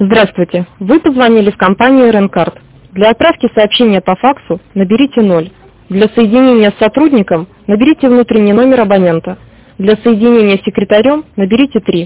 Здравствуйте. Вы позвонили в компанию Ренкард. Для отправки сообщения по факсу наберите 0. Для соединения с сотрудником наберите внутренний номер абонента. Для соединения с секретарем наберите 3.